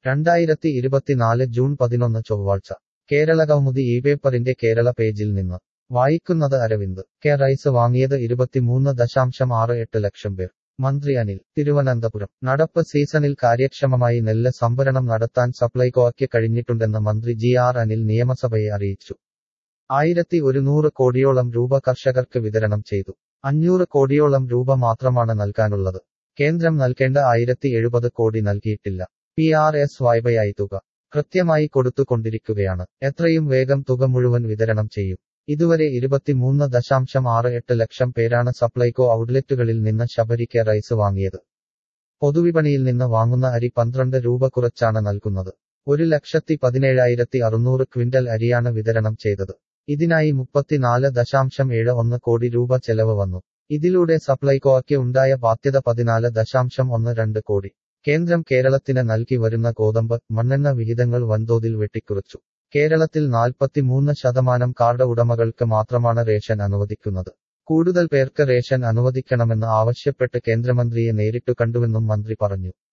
2024 June 11 ചൊവ്വാഴ്ച കേരളകൗമുദി ഈ പേപ്പറിന്റെ കേരള പേജിൽ നിന്ന് വായിക്കുന്നത് അരവിന്ദ്. റൈസ് വാങ്ങിയത് 23.68 ലക്ഷം പേർ. മന്ത്രി അനിൽ തിരുവനന്തപുരം. നടപ്പ് സീസണിൽ കാര്യക്ഷമമായി നെല്ല് സംഭരണം നടത്താൻ സപ്ലൈകോയ്ക്ക് കഴിഞ്ഞിട്ടുണ്ടെന്ന് മന്ത്രി ജി.ആർ. അനിൽ നിയമസഭയെ അറിയിച്ചു. 1100 കോടിയോളം രൂപ കർഷകർക്ക് വിതരണം ചെയ്തു. 500 കോടിയോളം രൂപ മാത്രമാണ് നൽകാനുള്ളത്. കേന്ദ്രം നൽകേണ്ട 1070 കോടി നൽകിയിട്ടില്ല. PRS വായ്പയായി തുക കൃത്യമായി കൊടുത്തുകൊണ്ടിരിക്കുകയാണ്. എത്രയും വേഗം തുക മുഴുവൻ വിതരണം ചെയ്യും. ഇതുവരെ 23.68 ലക്ഷം പേരാണ് സപ്ലൈകോ ഔട്ട്ലെറ്റുകളിൽ നിന്ന് ശബരിക്ക് റൈസ് വാങ്ങിയത്. പൊതുവിപണിയിൽ നിന്ന് വാങ്ങുന്ന അരി 12 രൂപ കുറച്ചാണ് നൽകുന്നത്. 1,17,600 ക്വിന്റൽ അരിയാണ് വിതരണം ചെയ്തത്. ഇതിനായി 34.71 കോടി രൂപ ചെലവ് വന്നു. ഇതിലൂടെ സപ്ലൈകോയ്ക്ക് ഉണ്ടായ ബാധ്യത 14.12 കോടി. കേന്ദ്രം കേരളത്തിന് നൽകി വരുന്ന ഗോതമ്പ്, മണ്ണെണ്ണ വിഹിതങ്ങൾ വൻതോതിൽ വെട്ടിക്കുറച്ചു. കേരളത്തിൽ 43% കാർഡ് ഉടമകൾക്ക് മാത്രമാണ് റേഷൻ അനുവദിക്കുന്നത്. കൂടുതൽ പേർക്ക് റേഷൻ അനുവദിക്കണമെന്ന് ആവശ്യപ്പെട്ട് കേന്ദ്രമന്ത്രിയെ നേരിട്ടു കണ്ടുവെന്നും മന്ത്രി പറഞ്ഞു.